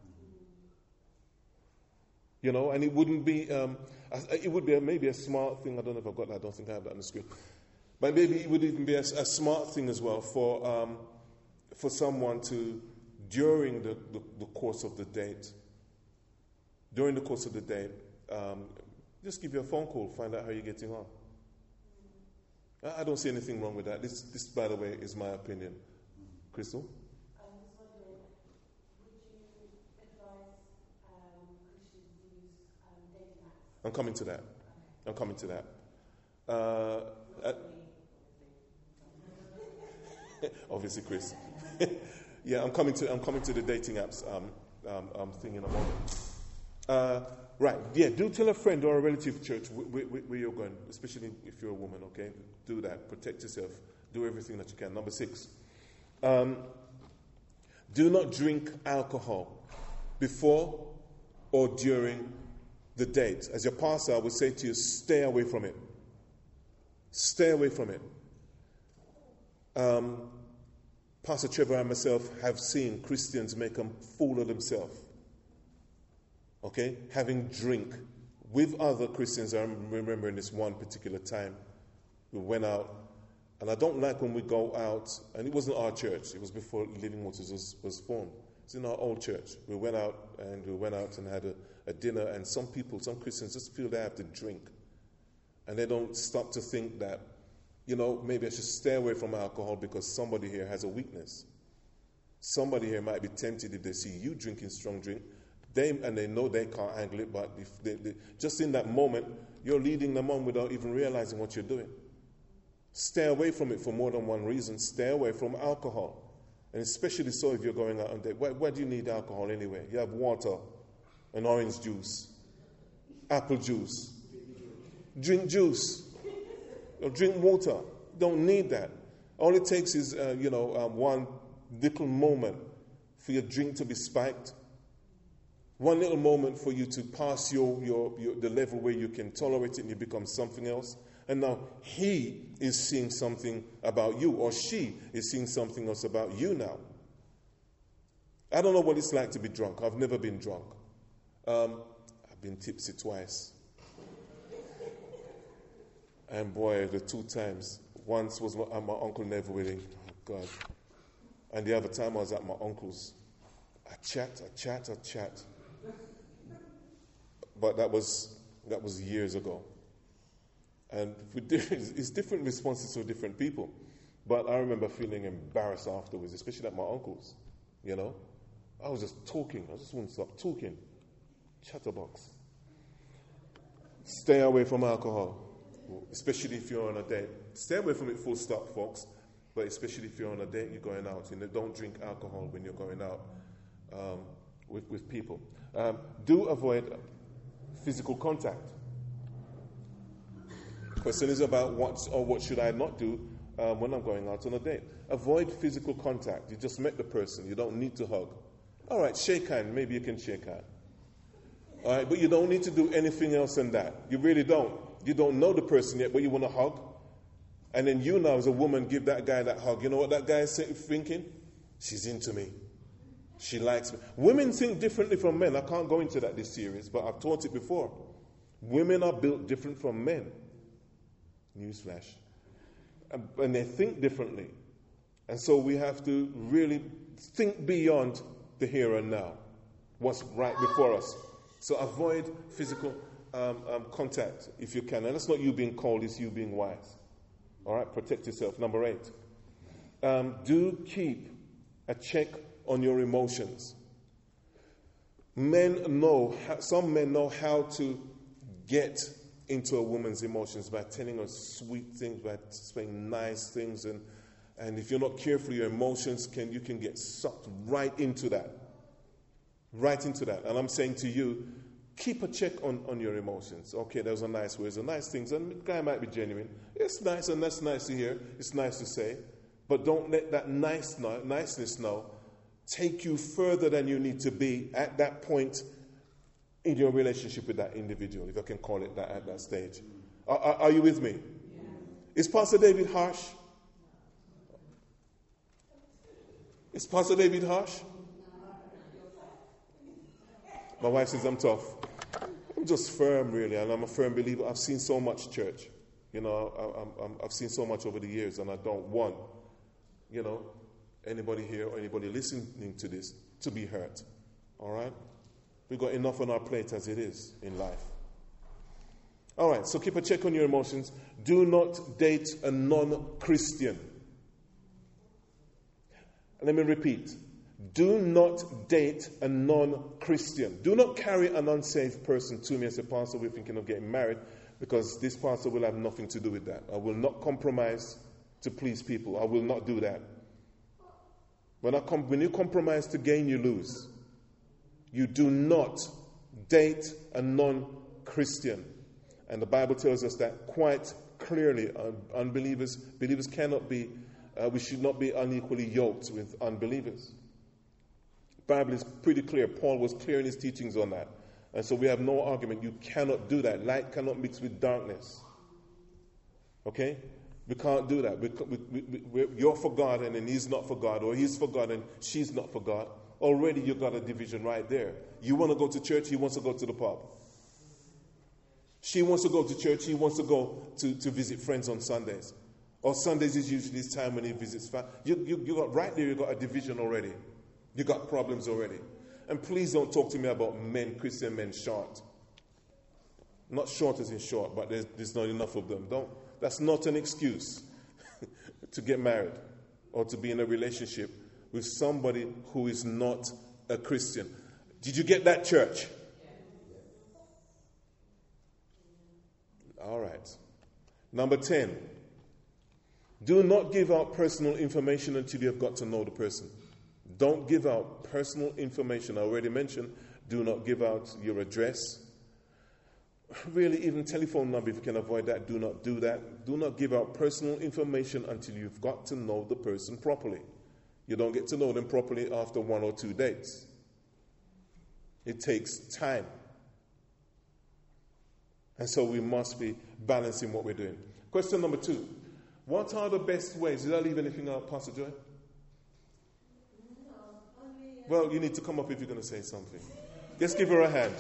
You know, and it wouldn't be, um, it would be a, maybe a smart thing. I don't know if I've got that. I don't think I have that on the screen. But maybe it would even be a, a smart thing as well for um, for someone to, during the, the, the course of the date, during the course of the date, um, just give you a phone call, find out how you're getting on. I don't see anything wrong with that. This, this, by the way, is my opinion. Crystal? I was wondering, would you advise um, Christians to use um, dating apps? I'm coming to that. I'm coming to that. Uh, uh, obviously, Chris. yeah, I'm coming to. I'm coming to the dating apps. Um, um, I'm thinking in a moment. Uh, Right, yeah, do tell a friend or a relative, church, where, where, where you're going, especially if you're a woman, okay? Do that. Protect yourself. Do everything that you can. Number six, um, do not drink alcohol before or during the date. As your pastor, I would say to you, stay away from it. Stay away from it. Um, Pastor Trevor and myself have seen Christians make a fool of themselves. Okay, having drink with other Christians. I remember in this one particular time, we went out, and I don't like when we go out, and it wasn't our church, it was before Living Waters was, was formed. It's in our old church. We went out, and we went out and had a, a dinner, and some people, some Christians just feel they have to drink, and they don't stop to think that, you know, maybe I should stay away from alcohol because somebody here has a weakness. Somebody here might be tempted if they see you drinking strong drink. They, and they know they can't handle it, but if they, they, just in that moment, you're leading them on without even realizing what you're doing. Stay away from it for more than one reason. Stay away from alcohol. And especially so if you're going out on date. Why, why do you need alcohol anyway? You have water and orange juice, apple juice. Drink juice. Or drink water. Don't need that. All it takes is, uh, you know, uh, one little moment for your drink to be spiked. One little moment for you to pass your, your, your the level where you can tolerate it and you become something else. And now he is seeing something about you, or she is seeing something else about you now. I don't know what it's like to be drunk. I've never been drunk. Um, I've been tipsy twice. And boy, the two times. Once was at my Uncle Neville wedding. Oh, God. And the other time I was at my uncle's. I chat, I chat, I chat. But that was that was years ago. And it's different responses to different people. But I remember feeling embarrassed afterwards, especially at my uncle's. You know? I was just talking. I just wouldn't stop talking. Chatterbox. Stay away from alcohol, especially if you're on a date. Stay away from it full stop, folks. But especially if you're on a date, you're going out. You know, don't drink alcohol when you're going out um, with, with people. Um, do avoid physical contact. Question is about what or what should I not do um, when I'm going out on a date. Avoid physical contact. You just met the person. You don't need to hug. All right, shake hand. Maybe you can shake hand. All right, but you don't need to do anything else than that. You really don't. You don't know the person yet, but you want to hug. And then you now, as a woman, give that guy that hug. You know what that guy is thinking? She's into me. She likes me. Women think differently from men. I can't go into that this series, but I've taught it before. Women are built different from men. Newsflash. And, and they think differently. And so we have to really think beyond the here and now. What's right before us. So avoid physical um, um, contact if you can. And that's not you being cold, it's you being wise. All right, protect yourself. Number eight. Um, do keep a check on your emotions. Men know, some men know how to get into a woman's emotions by telling her sweet things, by saying nice things, and and if you're not careful, your emotions can you can get sucked right into that, right into that. And I'm saying to you, keep a check on, on your emotions. Okay, those are nice words, are nice things, and the guy might be genuine. It's nice, and that's nice to hear. It's nice to say, but don't let that nice niceness now take you further than you need to be at that point in your relationship with that individual, if I can call it that at that stage. Are, are, are you with me? Yeah. Is Pastor David harsh? Is Pastor David harsh? My wife says I'm tough. I'm just firm, really, and I'm a firm believer. I've seen so much church. You know, I, I'm, I've seen so much over the years, and I don't want, you know, anybody here or anybody listening to this to be hurt. All right? We've got enough on our plate as it is in life. All right, so keep a check on your emotions. Do not date a non-Christian. Let me repeat. Do not date a non-Christian. Do not carry an unsaved person to me as a pastor. We're thinking of getting married, because this pastor will have nothing to do with that. I will not compromise to please people. I will not do that. When, I com- when you compromise to gain, you lose. You do not date a non-Christian. And the Bible tells us that quite clearly. Uh, unbelievers, believers cannot be, uh, we should not be unequally yoked with unbelievers. The Bible is pretty clear. Paul was clear in his teachings on that. And so we have no argument. You cannot do that. Light cannot mix with darkness. Okay? We can't do that. We, we, we, we, you're for God and then he's not for God, or he's for God and she's not for God. Already you've got a division right there. You want to go to church, he wants to go to the pub. She wants to go to church, he wants to go to, to visit friends on Sundays. Or Sundays is usually this time when he visits family. You, you, you got right there, you got a division already. You got problems already. And please don't talk to me about men, Christian men, short. Not short as in short, but there's, there's not enough of them. Don't. That's not an excuse to get married or to be in a relationship with somebody who is not a Christian. Did you get that, church? All right. Number ten. Do not give out personal information until you have got to know the person. Don't give out personal information. I already mentioned, do not give out your address. Really, even telephone number, if you can avoid that, do not do that. Do not give out personal information until you've got to know the person properly. You don't get to know them properly after one or two dates. It takes time. And so we must be balancing what we're doing. Question number two. What are the best ways? Did I leave anything out, Pastor Joy? Well, you need to come up if you're going to say something. Just give her a hand.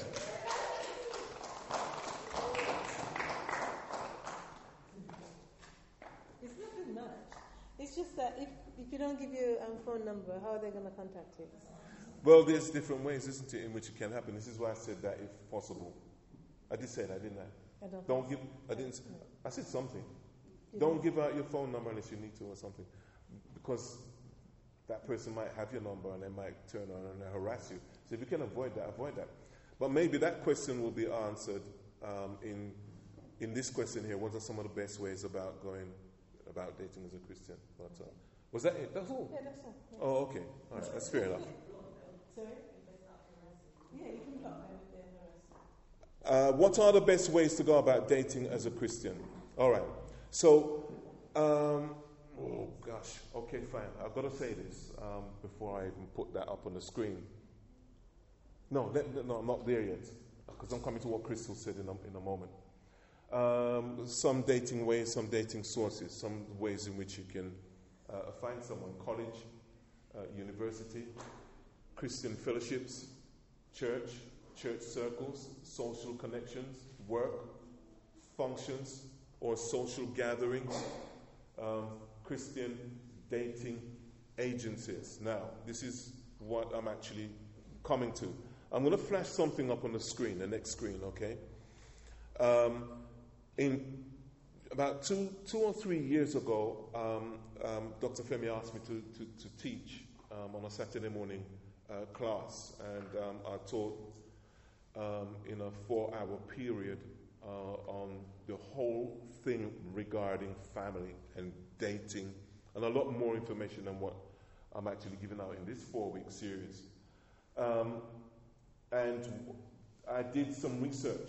It's nothing much. It's just that if, if you don't give your um, phone number, how are they going to contact you? Well, there's different ways, isn't it, in which it can happen. This is why I said that if possible. I did say that, didn't I? I don't. Don't give. I didn't. I said something. You don't give out your phone number unless you need to or something, because that person might have your number and they might turn on and harass you. So if you can avoid that, avoid that. But maybe that question will be answered um, in in this question here. What are some of the best ways about going about dating as a Christian? But, uh, was that it? That's all? Yeah, that's all. Yeah. Oh, okay. All right. That's fair enough. Sorry? Yeah, you can block them if they're harassing. Uh, what are the best ways to go about dating as a Christian? All right. So, um, oh gosh. Okay, fine. I've got to say this um, before I even put that up on the screen. No, let, no, I'm not there yet, because I'm coming to what Crystal said in a, in a moment. Um, some dating ways, some dating sources, some ways in which you can uh, find someone: college, uh, university, Christian fellowships, church, church circles, social connections, work, functions or social gatherings, um, Christian dating agencies. Now, this is what I'm actually coming to. I'm going to flash something up on the screen, the next screen, okay? Um, in about two, two or three years ago, um, um, Doctor Femi asked me to, to, to teach um, on a Saturday morning uh, class, and um, I taught um, in a four-hour period uh, on the whole thing regarding family and dating, and a lot more information than what I'm actually giving out in this four-week series. Um, and I did some research,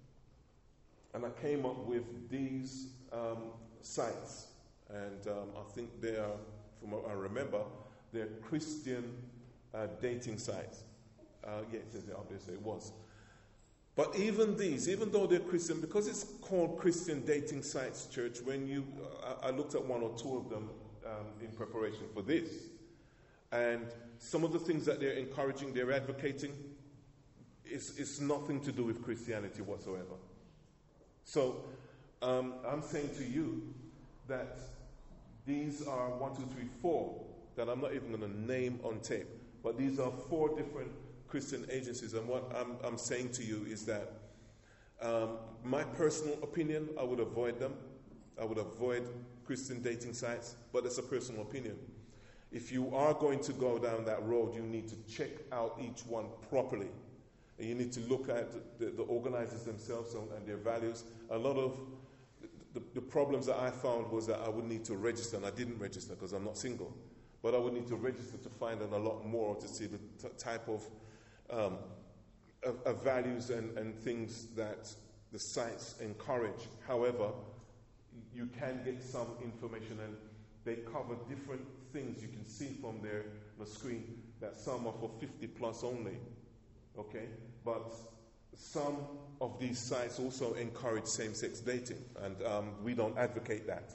and I came up with these um, sites, and um, I think they are, from what I remember, they're Christian uh, dating sites. Uh, yeah, it says it up there, so it was. But even these, even though they're Christian, because it's called Christian dating sites, church, when you, I, I looked at one or two of them um, in preparation for this, and some of the things that they're encouraging, they're advocating, it's, it's nothing to do with Christianity whatsoever. So um, I'm saying to you that these are one, two, three, four that I'm not even going to name on tape, but these are four different Christian agencies, and what I'm, I'm saying to you is that um, my personal opinion, I would avoid them. I would avoid Christian dating sites, but it's a personal opinion. If you are going to go down that road, you need to check out each one properly, and you need to look at the, the organizers themselves and, and their values. A lot of the, the problems that I found was that I would need to register, and I didn't register because I'm not single, but I would need to register to find out a lot more, to see the t- type of Um, of, of values and, and things that the sites encourage. However, you can get some information, and they cover different things. You can see from there on the screen that some are for fifty plus only, okay? But some of these sites also encourage same-sex dating, and um, we don't advocate that,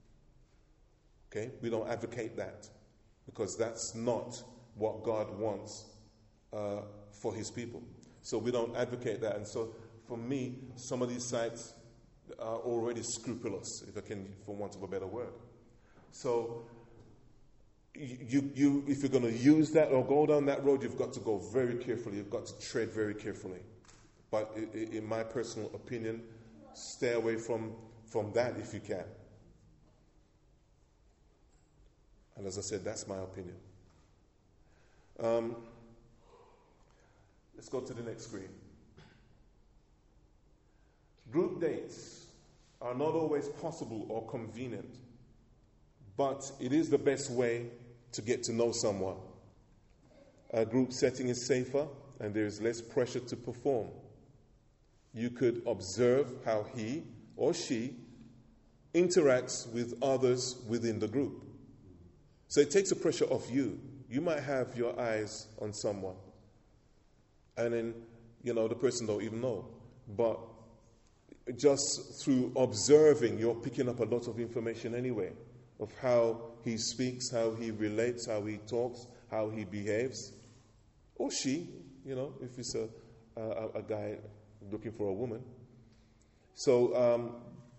okay? We don't advocate that, because that's not what God wants uh, for his people. So we don't advocate that. And so for me, some of these sites are already scrupulous, if I can, for want of a better word. So you, you, if you're going to use that or go down that road, you've got to go very carefully. You've got to tread very carefully. But in my personal opinion, stay away from, from that if you can. And as I said, that's my opinion. Um, Let's go to the next screen. Group dates are not always possible or convenient, but it is the best way to get to know someone. A group setting is safer, and there is less pressure to perform. You could observe how he or she interacts with others within the group. So it takes the pressure off you. You might have your eyes on someone, and then, you know, the person don't even know. But just through observing, you're picking up a lot of information anyway of how he speaks, how he relates, how he talks, how he behaves. Or she, you know, if it's a, a, a guy looking for a woman. So, um,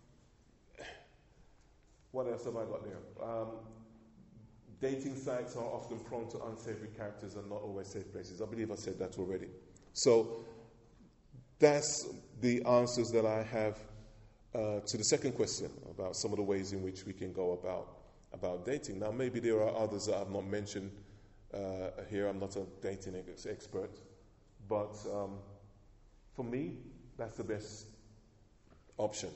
what else have I got there? Um, dating sites are often prone to unsavory characters and not always safe places. I believe I said that already. So that's the answers that I have uh, to the second question about some of the ways in which we can go about about dating. Now, maybe there are others that I've not mentioned uh, here. I'm not a dating ex- expert. But um, for me, that's the best option.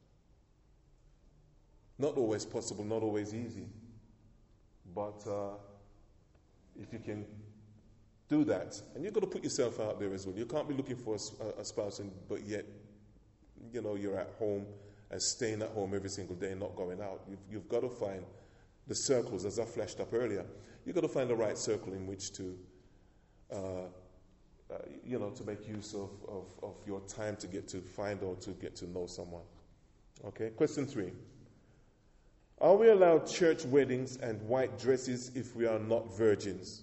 Not always possible, not always easy. But uh, if you can do that, and you've got to put yourself out there as well. You can't be looking for a, a spouse, and, but yet, you know, you're at home and staying at home every single day and not going out. You've, you've got to find the circles, as I flashed up earlier. You've got to find the right circle in which to, uh, uh, you know, to make use of, of, of your time to get to find or to get to know someone. Okay, question three. Are we allowed church weddings and white dresses if we are not virgins?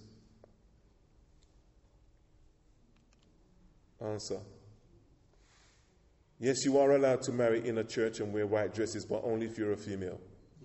Answer. Yes, you are allowed to marry in a church and wear white dresses, but only if you're a female.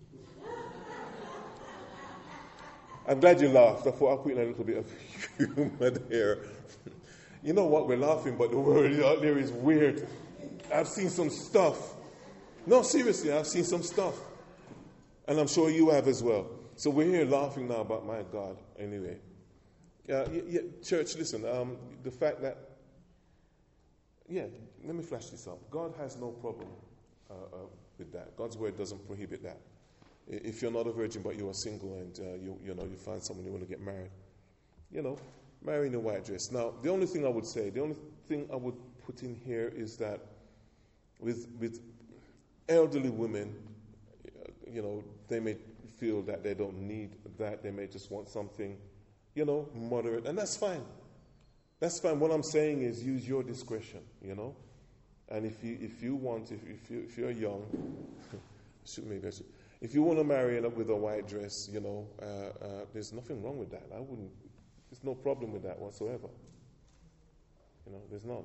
I'm glad you laughed. I thought I'll put in a little bit of humor there. You know what? We're laughing, but the word out there is weird. I've seen some stuff. No, seriously, I've seen some stuff. And I'm sure you have as well. So we're here laughing now about, my God, anyway. Uh, yeah, yeah, church, listen, um, the fact that, yeah, let me flash this up. God has no problem uh, uh, with that. God's word doesn't prohibit that. If you're not a virgin but you are single and uh, you you know you find someone you want to get married, you know, marry in a white dress. Now, the only thing I would say, the only thing I would put in here is that with with elderly women, you know, they may feel that they don't need that. They may just want something, you know, moderate, and that's fine. That's fine. What I'm saying is use your discretion, you know. And if you if you want, if if, you, if you're young, should maybe I should. If you want to marry with a white dress, you know, uh, uh, there's nothing wrong with that. I wouldn't. There's no problem with that whatsoever. You know, there's none.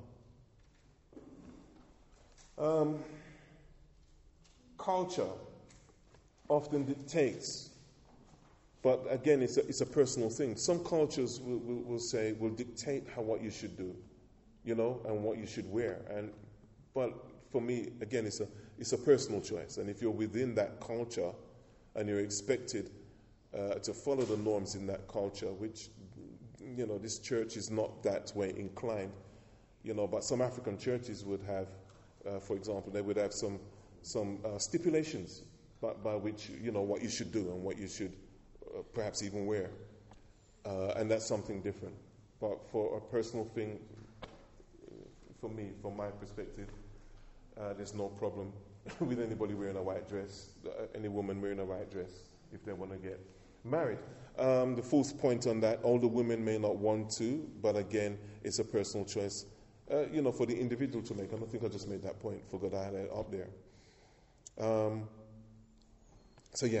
Um, culture often dictates, but again, it's a, it's a personal thing. Some cultures will, will, will say, will dictate how what you should do, you know, and what you should wear. And but for me, again, it's a it's a personal choice. And if you're within that culture and you're expected uh, to follow the norms in that culture, which, you know, this church is not that way inclined, you know, but some African churches would have, uh, for example, they would have some some uh, stipulations by, by which, you know, what you should do and what you should uh, perhaps even wear. Uh, and that's something different. But for a personal thing, for me, from my perspective, uh, there's no problem with anybody wearing a white dress, uh, any woman wearing a white dress, if they want to get married. Um, the fourth point on that, older women may not want to, but again, it's a personal choice, uh, you know, for the individual to make. I don't think I just made that point, forgot I had it up there. Um, so yeah,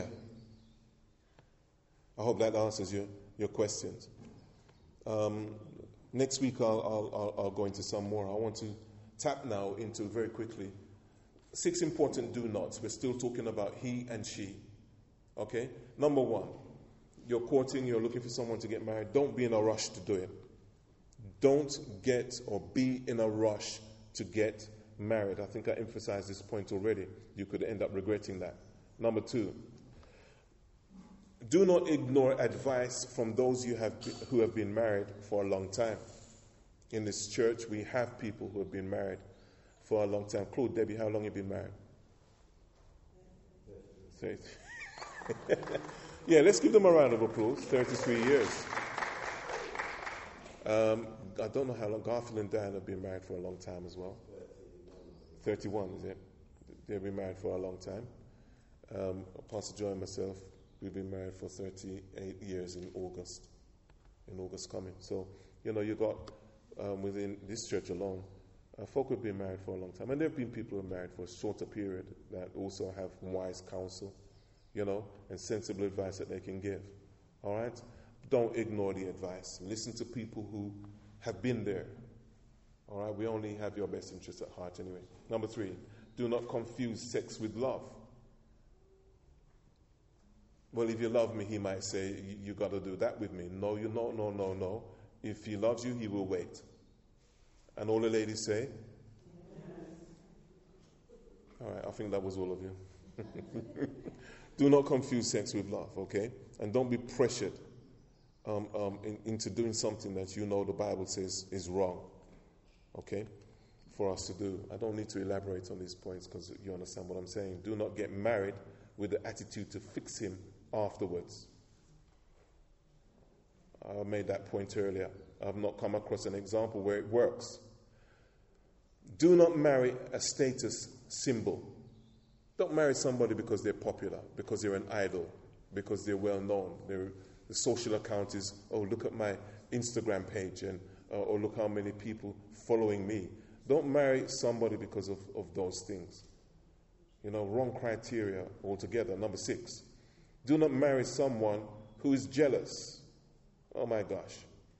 I hope that answers your, your questions. Um, next week I'll, I'll, I'll, I'll go into some more. I want to tap now into, very quickly, six important do nots. We're still talking about he and she. Okay? Number one, you're courting, you're looking for someone to get married. Don't be in a rush to do it. Don't get or be in a rush to get married. I think I emphasized this point already. You could end up regretting that. Number two, do not ignore advice from those you have be, who have been married for a long time. In this church, we have people who have been married for a long time. Claude, Debbie, how long have you been married? thirty. Yeah, let's give them a round of applause. thirty-three years. Um, I don't know how long. Garfield and Dan have been married for a long time as well. thirty-one, is it? They've been married for a long time. Um, Pastor Joy and myself, we've been married for thirty-eight years in August. In August coming. So, you know, you got um, within this church alone, uh, folk have been married for a long time. And there have been people who are married for a shorter period that also have wise counsel, you know, and sensible advice that they can give. All right? Don't ignore the advice. Listen to people who have been there. All right? We only have your best interests at heart anyway. Number three, do not confuse sex with love. Well, if you love me, he might say, you, you got to do that with me. No, you no, no, no, no. If he loves you, he will wait. And all the ladies say? Yes. All right, I think that was all of you. Do not confuse sex with love, okay? And don't be pressured um, um, in, into doing something that you know the Bible says is wrong, okay, for us to do. I don't need to elaborate on these points because you understand what I'm saying. Do not get married with the attitude to fix him afterwards. I made that point earlier. I've not come across an example where it works. Do not marry a status symbol. Don't marry somebody because they're popular, because they're an idol, because they're well known. They're, the social account is, oh, look at my Instagram page, and uh, or look how many people following me. Don't marry somebody because of, of those things. You know, wrong criteria altogether. Number six, do not marry someone who is jealous. Oh my gosh.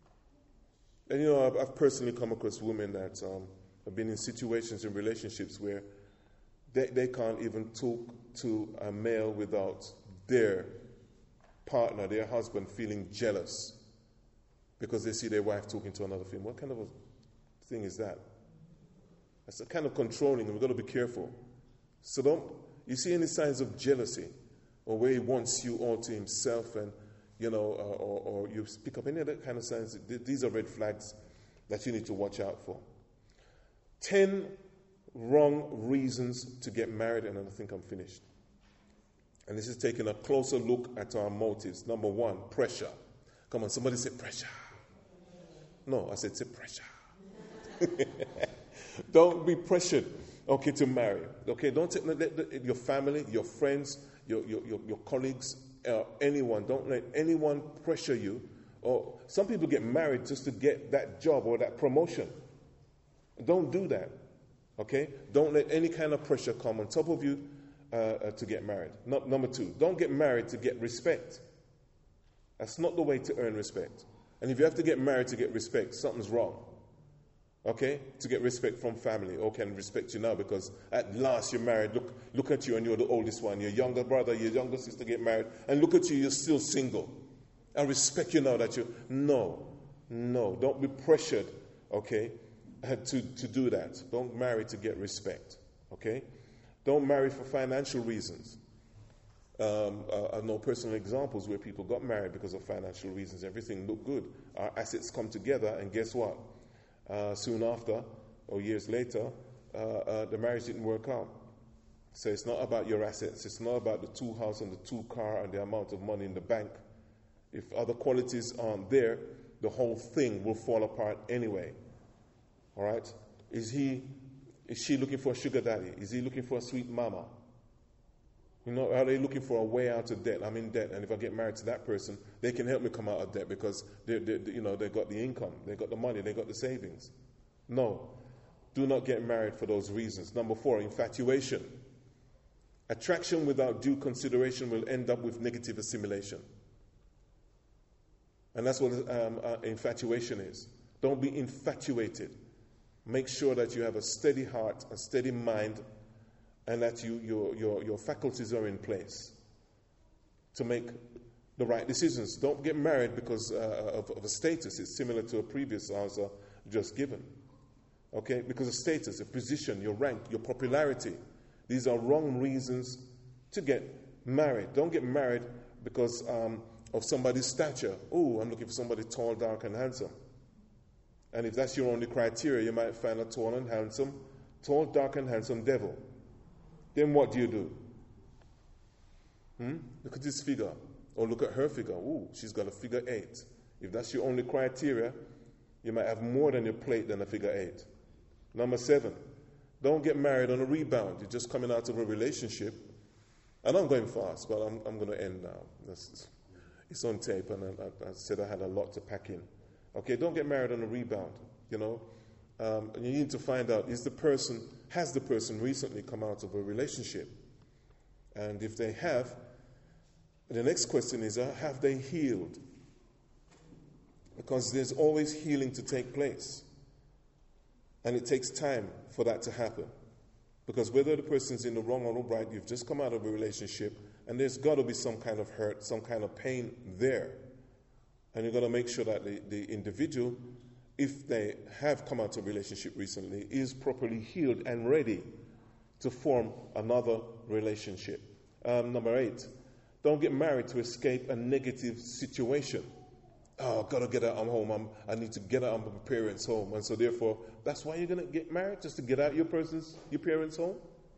And you know, I've, I've personally come across women that um, have been in situations, in relationships where they, they can't even talk to a male without their partner, their husband, feeling jealous because they see their wife talking to another female. What kind of a thing is that? That's a kind of controlling, and we've got to be careful. So don't, you see any signs of jealousy or where he wants you all to himself, and, you know, uh, or, or you pick up any other kind of signs, these are red flags that you need to watch out for. Ten wrong reasons to get married, and I think I'm finished. And this is taking a closer look at our motives. Number one, pressure. Come on, somebody say pressure. No, I said say pressure. Don't be pressured, okay, to marry. Okay, don't take, let, let your family, your friends, your your, your, your colleagues, uh, anyone. Don't let anyone pressure you. Or some people get married just to get that job or that promotion. Don't do that. Okay? Don't let any kind of pressure come on top of you uh, uh, to get married. No, number two, don't get married to get respect. That's not the way to earn respect. And if you have to get married to get respect, something's wrong. Okay? To get respect from family, or can respect you now because at last you're married. Look, look at you, and you're the oldest one. Your younger brother, your younger sister get married, and look at you, you're still single. I respect you now that you... No, no, don't be pressured, okay, to, to do that. Don't marry to get respect, okay? Don't marry for financial reasons. Um, uh, I know personal examples where people got married because of financial reasons. Everything looked good. Our assets come together, and guess what? Uh, soon after, or years later, uh, uh, the marriage didn't work out. So it's not about your assets. It's not about the two house and the two car and the amount of money in the bank. If other qualities aren't there, the whole thing will fall apart anyway. All right? Is he, is she looking for a sugar daddy? Is he looking for a sweet mama? You know, are they looking for a way out of debt? I'm in debt, and if I get married to that person, they can help me come out of debt because they, they, you know, they got the income, they got the money, they got the savings. No, do not get married for those reasons. Number four, infatuation. Attraction without due consideration will end up with negative assimilation, and that's what um, uh, infatuation is. Don't be infatuated. Make sure that you have a steady heart, a steady mind, and that you, your, your, your faculties are in place to make the right decisions. Don't get married because uh, of, of a status. It's similar to a previous answer just given. Okay? Because of status, a position, your rank, your popularity. These are wrong reasons to get married. Don't get married because um, of somebody's stature. Oh, I'm looking for somebody tall, dark, and handsome. And if that's your only criteria, you might find a tall and handsome, tall, dark, and handsome devil. Then what do you do? Hmm? Look at this figure. Or look at her figure. Ooh, she's got a figure eight. If that's your only criteria, you might have more than your plate than a figure eight. Number seven, don't get married on a rebound. You're just coming out of a relationship. And I'm going fast, but I'm, I'm going to end now. That's, it's on tape, and I, I said I had a lot to pack in. Okay, don't get married on a rebound, you know. Um, and you need to find out, is the person, has the person recently come out of a relationship? And if they have, the next question is, uh, have they healed? Because there's always healing to take place. And it takes time for that to happen. Because whether the person's in the wrong or the right, you've just come out of a relationship, and there's got to be some kind of hurt, some kind of pain there. And you've got to make sure that the, the individual, if they have come out of a relationship recently, is properly healed and ready to form another relationship. Um, number eight, don't get married to escape a negative situation. Oh, I've got to get out of home. I'm, I need to get out of my parents' home. And so therefore, that's why you're going to get married, just to get out your person's, your parents' home?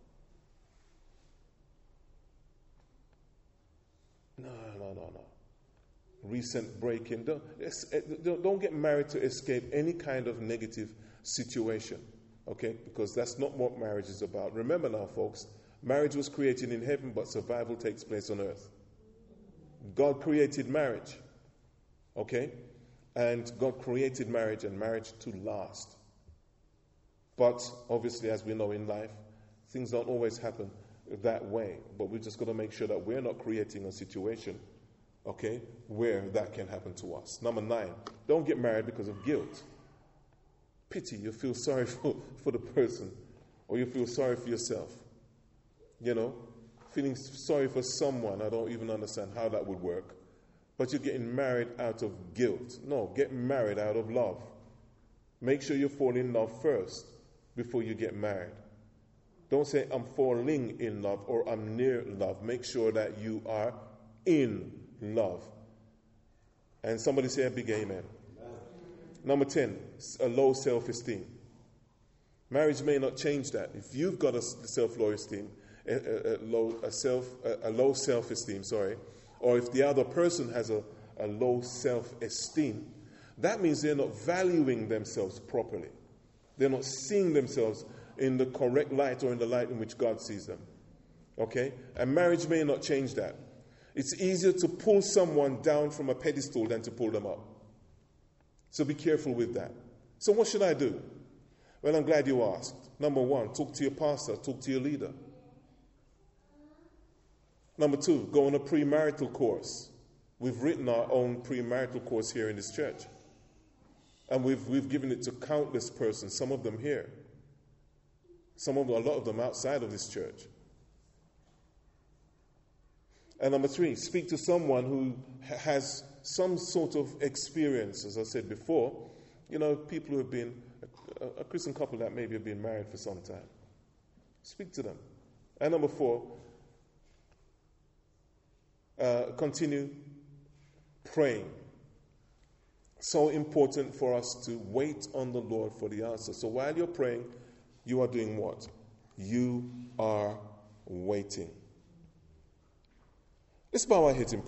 No, no, no, no. Recent break-in. Don't, don't get married to escape any kind of negative situation, okay? Because that's not what marriage is about. Remember now, folks, Marriage was created in heaven, but survival takes place on earth. God created marriage, okay? And God created marriage and marriage to last. But obviously, as we know in life, things don't always happen that way. But we've just got to make sure that we're not creating a situation, okay, where that can happen to us. Number nine, don't get married because of guilt. Pity, you feel sorry for, for the person, or you feel sorry for yourself. You know, feeling sorry for someone, I don't even understand how that would work. But you're getting married out of guilt. No, get married out of love. Make sure you fall in love first before you get married. Don't say, I'm falling in love or I'm near love. Make sure that you are in love. And somebody say a big amen. Amen. Number ten, a low self-esteem. Marriage may not change that. If you've got a self-low esteem, a, a, a low a self a, a low self-esteem, sorry, or if the other person has a, a low self-esteem, that means they're not valuing themselves properly. They're not seeing themselves in the correct light or in the light in which God sees them. Okay? And marriage may not change that. It's easier to pull someone down from a pedestal than to pull them up. So be careful with that. So what should I do? Well, I'm glad you asked. Number one, talk to your pastor, talk to your leader. Number two, go on a premarital course. We've written our own premarital course here in this church. And we've we've given it to countless persons, some of them here. Some of them, a lot of them outside of this church. And number three, speak to someone who ha- has some sort of experience, as I said before. You know, people who have been, a, a Christian couple that maybe have been married for some time. Speak to them. And number four, uh, continue praying. So important for us to wait on the Lord for the answer. So while you're praying, you are doing what? You are waiting. Let's bow our heads in prayer.